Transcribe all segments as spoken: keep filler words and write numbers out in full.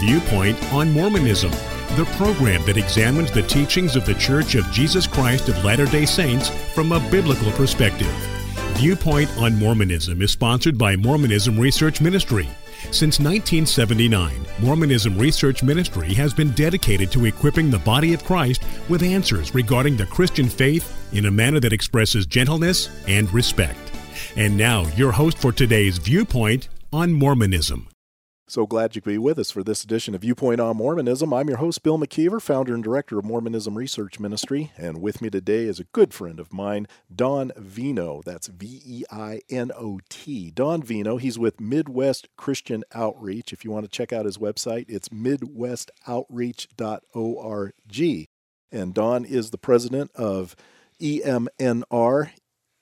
Viewpoint on Mormonism, the program that examines the teachings of the Church of Jesus Christ of Latter-day Saints from a biblical perspective. Viewpoint on Mormonism is sponsored by Mormonism Research Ministry. Since nineteen seventy-nine, Mormonism Research Ministry has been dedicated to equipping the body of Christ with answers regarding the Christian faith in a manner that expresses gentleness and respect. And now, your host for today's Viewpoint on Mormonism. So glad you could be with us for this edition of Viewpoint on Mormonism. I'm your host, Bill McKeever, founder and director of Mormonism Research Ministry. And with me today is a good friend of mine, Don Vino. That's V E I N O T. Don Vino, he's with Midwest Christian Outreach. If you want to check out his website, it's midwest outreach dot org. And Don is the president of E M N R,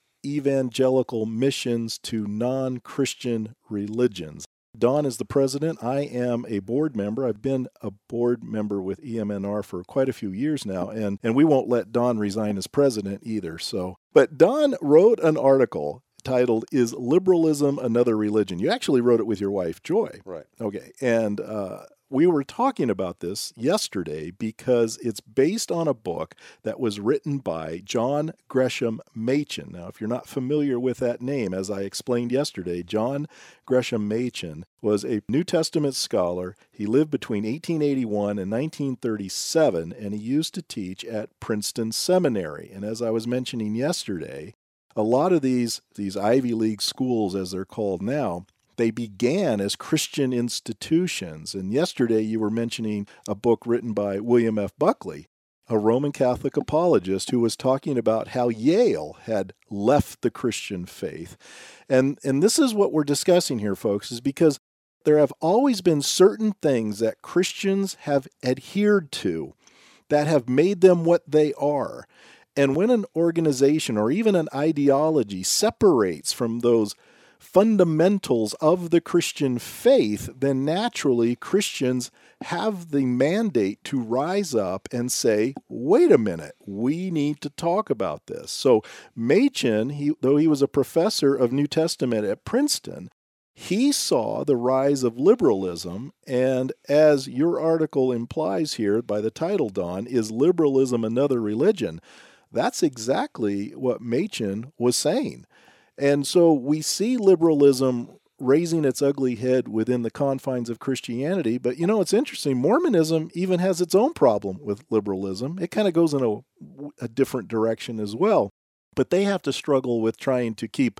Evangelical Missions to Non-Christian Religions. Don is the president. I am a board member. I've been a board member with E M N R for quite a few years now, and, and we won't let Don resign as president either. So, but Don wrote an article titled, "Is Liberalism Another Religion?" You actually wrote it with your wife, Joy. Right. Okay. And uh, we were talking about this yesterday because it's based on a book that was written by John Gresham Machen. Now, if you're not familiar with that name, as I explained yesterday, John Gresham Machen was a New Testament scholar. He lived between eighteen eighty-one and nineteen thirty-seven, and he used to teach at Princeton Seminary. And as I was mentioning yesterday, a lot of these, these Ivy League schools, as they're called now, they began as Christian institutions. And yesterday you were mentioning a book written by William F. Buckley, a Roman Catholic apologist who was talking about how Yale had left the Christian faith. And, and this is what we're discussing here, folks, is because there have always been certain things that Christians have adhered to that have made them what they are. And when an organization or even an ideology separates from those fundamentals of the Christian faith, then naturally Christians have the mandate to rise up and say, wait a minute, we need to talk about this. So Machen, he, though he was a professor of New Testament at Princeton, he saw the rise of liberalism, and as your article implies here by the title, Don, "Is Liberalism Another Religion?" That's exactly what Machen was saying. And so we see liberalism raising its ugly head within the confines of Christianity. But, you know, it's interesting. Mormonism even has its own problem with liberalism. It kind of goes in a, a different direction as well. But they have to struggle with trying to keep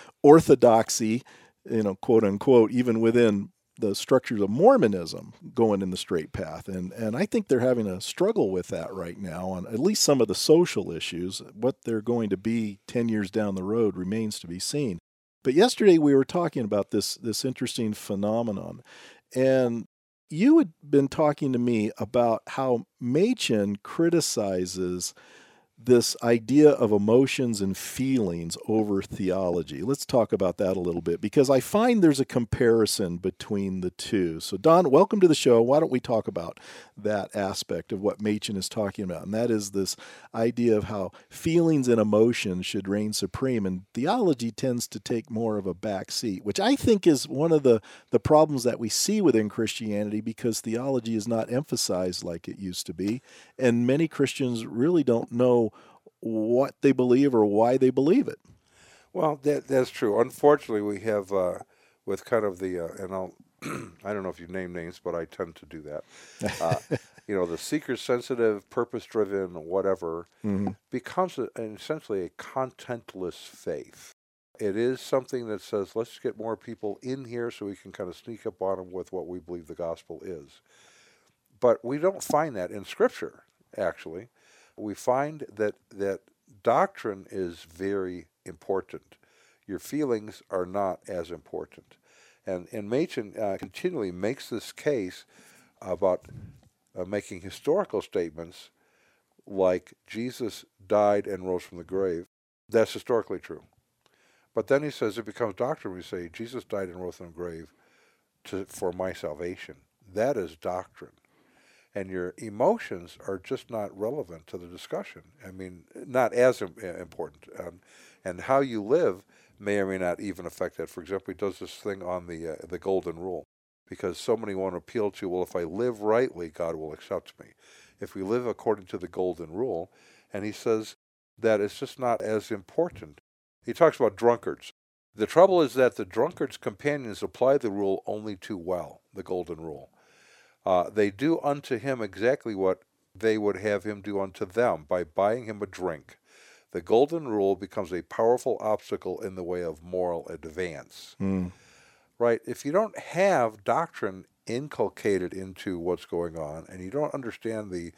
orthodoxy, you know, quote unquote, even within the structures of Mormonism going in the straight path. And and I think they're having a struggle with that right now on at least some of the social issues. What they're going to be ten years down the road remains to be seen. But yesterday we were talking about this, this interesting phenomenon. And you had been talking to me about how Machen criticizes this idea of emotions and feelings over theology. Let's talk about that a little bit, because I find there's a comparison between the two. So, Don, welcome to the show. Why don't we talk about that aspect of what Machen is talking about? And that is this idea of how feelings and emotions should reign supreme, and theology tends to take more of a back seat, which I think is one of the, the problems that we see within Christianity, because theology is not emphasized like it used to be, and many Christians really don't know what they believe or why they believe it. Well, that that's true. Unfortunately, we have uh, with kind of the, uh, and I'll, I don't know if you name names, but I tend to do that. Uh, you know, the seeker-sensitive, purpose-driven, whatever, mm-hmm. becomes a, essentially a contentless faith. It is something that says, let's get more people in here so we can kind of sneak up on them with what we believe the gospel is. But we don't find that in Scripture, actually. We find that, that doctrine is very important. Your feelings are not as important. And, and Machen uh, continually makes this case about uh, making historical statements like Jesus died and rose from the grave. That's historically true. But then he says it becomes doctrine. We say Jesus died and rose from the grave to, for my salvation. That is doctrine. And your emotions are just not relevant to the discussion. I mean, not as important. Um, and how you live may or may not even affect that. For example, he does this thing on the uh, the golden rule. because so many want to appeal to, well, if I live rightly, God will accept me. If we live according to the golden rule, and he says that it's just not as important. He talks about drunkards. The trouble is that the drunkard's companions apply the rule only too well, the golden rule. Uh, they do unto him exactly what they would have him do unto them by buying him a drink. The golden rule becomes a powerful obstacle in the way of moral advance. Mm. Right? If you don't have doctrine inculcated into what's going on, and you don't understand the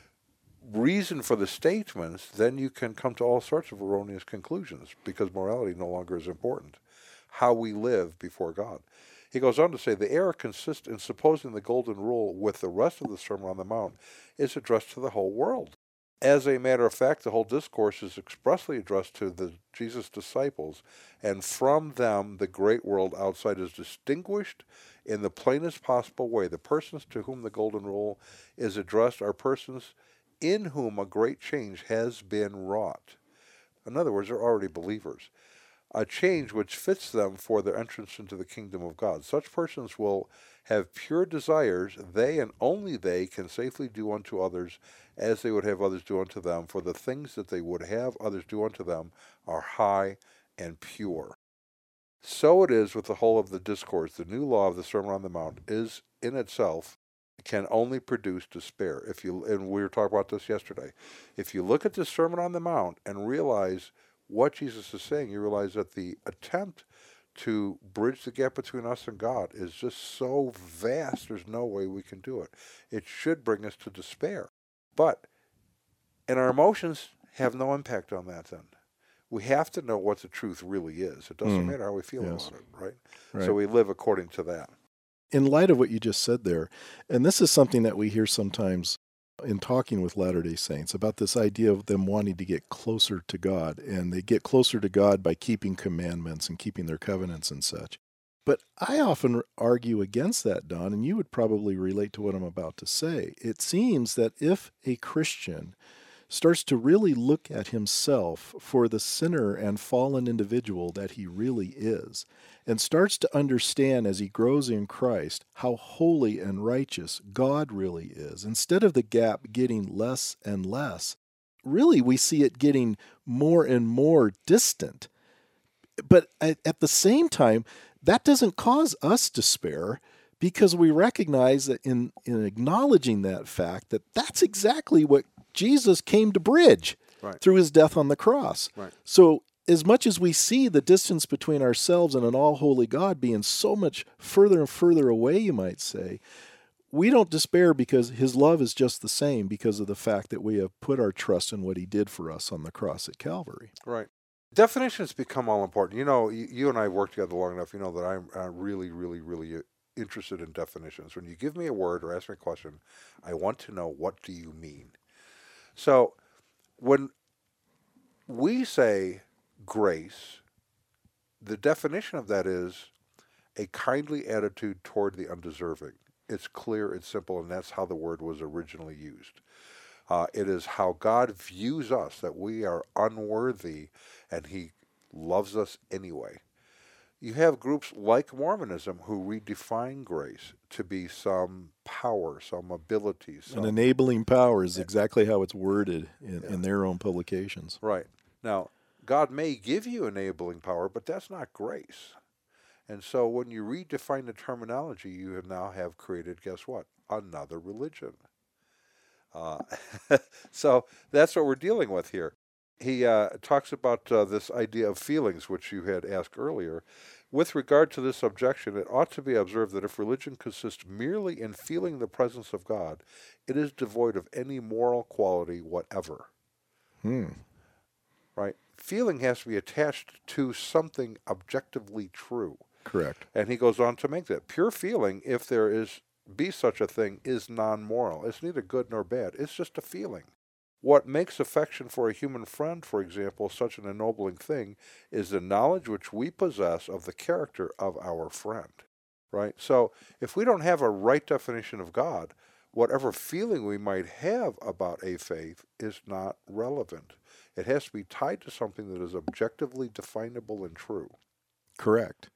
reason for the statements, then you can come to all sorts of erroneous conclusions, because morality no longer is important. How we live before God. He goes on to say, the error consists in supposing the golden rule with the rest of the Sermon on the Mount is addressed to the whole world. As a matter of fact, the whole discourse is expressly addressed to the Jesus' disciples, and from them the great world outside is distinguished in the plainest possible way. The persons to whom the golden rule is addressed are persons in whom a great change has been wrought. In other words, they're already believers. A change which fits them for their entrance into the kingdom of God. Such persons will have pure desires. They and only they can safely do unto others as they would have others do unto them, for the things that they would have others do unto them are high and pure. So it is with the whole of the discourse. The new law of the Sermon on the Mount is in itself can only produce despair. If you and we were talking about this yesterday. If you look at the Sermon on the Mount and realize what Jesus is saying, you realize that the attempt to bridge the gap between us and God is just so vast, there's no way we can do it. It should bring us to despair. But, and our emotions have no impact on that then. We have to know what the truth really is. It doesn't mm. matter how we feel yes. about it, right? right? So we live according to that. In light of what you just said there, and this is something that we hear sometimes in talking with Latter-day Saints about this idea of them wanting to get closer to God, and they get closer to God by keeping commandments and keeping their covenants and such. But I often argue against that, Don, and you would probably relate to what I'm about to say. It seems that if a Christian starts to really look at himself for the sinner and fallen individual that he really is, and starts to understand as he grows in Christ how holy and righteous God really is, instead of the gap getting less and less, really we see it getting more and more distant. But at the same time, that doesn't cause us despair, because we recognize that in, in acknowledging that fact, that that's exactly what Jesus came to bridge right. through his death on the cross. Right. So as much as we see the distance between ourselves and an all-holy God being so much further and further away, you might say, we don't despair because his love is just the same because of the fact that we have put our trust in what he did for us on the cross at Calvary. Right. Definitions become all important. You know, you, you and I work together long enough, you know that I'm uh, really, really, really interested in definitions. When you give me a word or ask me a question, I want to know, what do you mean? So when we say grace, the definition of that is a kindly attitude toward the undeserving. It's clear, it's simple, and that's how the word was originally used. Uh, it is how God views us, that we are unworthy, and he loves us anyway. You have groups like Mormonism who redefine grace to be some power, some ability. Some, An enabling power is exactly how it's worded in, yeah. in their own publications. Right. Now, God may give you enabling power, but that's not grace. And so when you redefine the terminology, you now have created, guess what? Another religion. Uh, so that's what we're dealing with here. He uh, talks about uh, this idea of feelings, which you had asked earlier. With regard to this objection, it ought to be observed that if religion consists merely in feeling the presence of God, it is devoid of any moral quality whatever. Hmm. Right? Feeling has to be attached to something objectively true. Correct. And he goes on to make that. Pure feeling, if there is be such a thing, is non-moral. It's neither good nor bad. It's just a feeling. What makes affection for a human friend, for example, such an ennobling thing is the knowledge which we possess of the character of our friend. Right? So if we don't have a right definition of God, whatever feeling we might have about a faith is not relevant. It has to be tied to something that is objectively definable and true. Correct.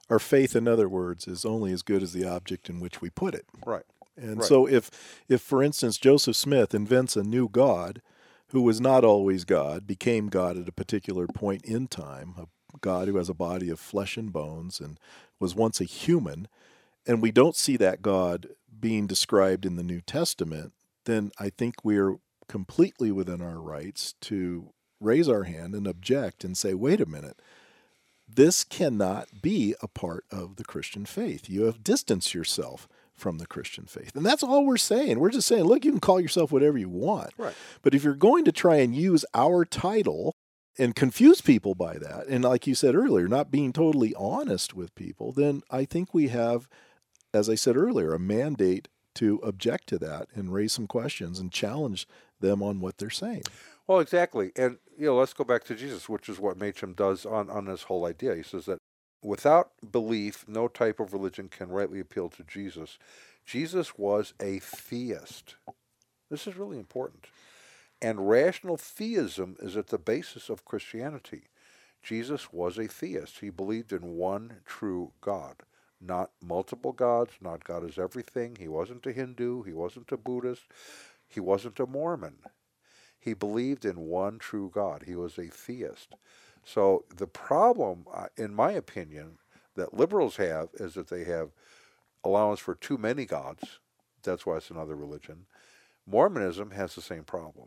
Our faith, in other words, is only as good as the object in which we put it. Right. And right. so if, if, for instance, Joseph Smith invents a new God who was not always God, became God at a particular point in time, a God who has a body of flesh and bones and was once a human, and we don't see that God being described in the New Testament, then I think we're completely within our rights to raise our hand and object and say, wait a minute, this cannot be a part of the Christian faith. You have distanced yourself from the Christian faith. And that's all we're saying. We're just saying, look, you can call yourself whatever you want. Right. But if you're going to try and use our title and confuse people by that, and like you said earlier, not being totally honest with people, then I think we have, as I said earlier, a mandate to object to that and raise some questions and challenge them on what they're saying. Well, exactly. And, you know, let's go back to Jesus, which is what Machen does on, on this whole idea. He says that without belief, no type of religion can rightly appeal to Jesus. Jesus was a theist. This is really important. And rational theism is at the basis of Christianity. Jesus was a theist. He believed in one true God, not multiple gods, not God is everything. He wasn't a Hindu. He wasn't a Buddhist. He wasn't a Mormon. He believed in one true God. He was a theist. So the problem, uh, in my opinion, that liberals have is that they have allowance for too many gods. That's why it's another religion. Mormonism has the same problem.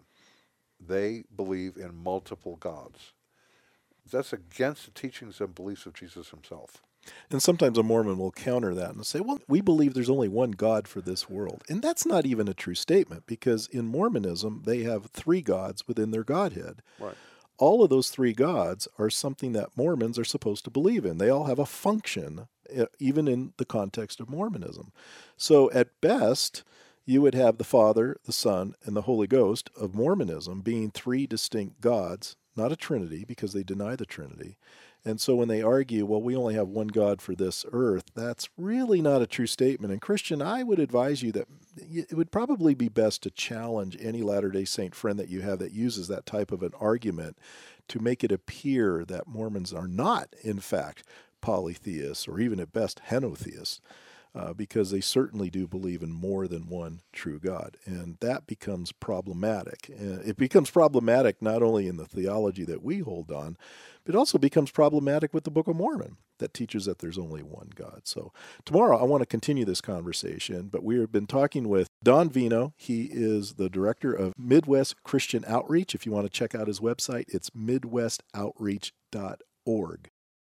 They believe in multiple gods. That's against the teachings and beliefs of Jesus himself. And sometimes a Mormon will counter that and say, well, we believe there's only one God for this world. And that's not even a true statement, because in Mormonism, they have three gods within their Godhead. Right. All of those three gods are something that Mormons are supposed to believe in. They all have a function, even in the context of Mormonism. So at best, you would have the Father, the Son, and the Holy Ghost of Mormonism being three distinct gods, not a Trinity, because they deny the Trinity. And so when they argue, well, we only have one God for this earth, that's really not a true statement. And Christian, I would advise you that it would probably be best to challenge any Latter-day Saint friend that you have that uses that type of an argument to make it appear that Mormons are not, in fact, polytheists or even at best henotheists. Uh, because they certainly do believe in more than one true God. And that becomes problematic. Uh, it becomes problematic not only in the theology that we hold on, but it also becomes problematic with the Book of Mormon that teaches that there's only one God. So tomorrow I want to continue this conversation, but we have been talking with Don Vino. He is the director of Midwest Christian Outreach. If you want to check out his website, it's midwest outreach dot org.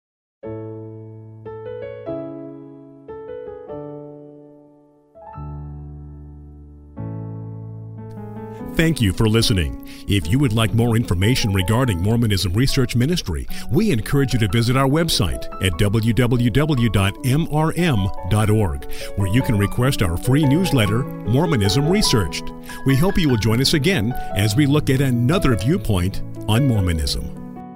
Thank you for listening. If you would like more information regarding Mormonism Research Ministry, we encourage you to visit our website at w w w dot m r m dot org, where you can request our free newsletter, Mormonism Researched. We hope you will join us again as we look at another viewpoint on Mormonism.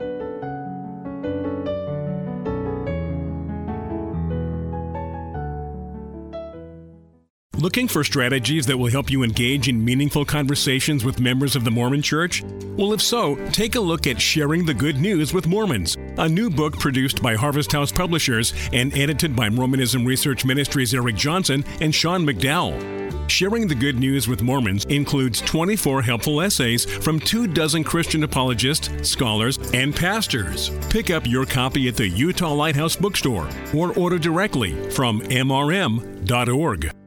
Looking for strategies that will help you engage in meaningful conversations with members of the Mormon Church? Well, if so, take a look at Sharing the Good News with Mormons, a new book produced by Harvest House Publishers and edited by Mormonism Research Ministries' Eric Johnson and Sean McDowell. Sharing the Good News with Mormons includes twenty-four helpful essays from two dozen Christian apologists, scholars, and pastors. Pick up your copy at the Utah Lighthouse Bookstore or order directly from m r m dot org.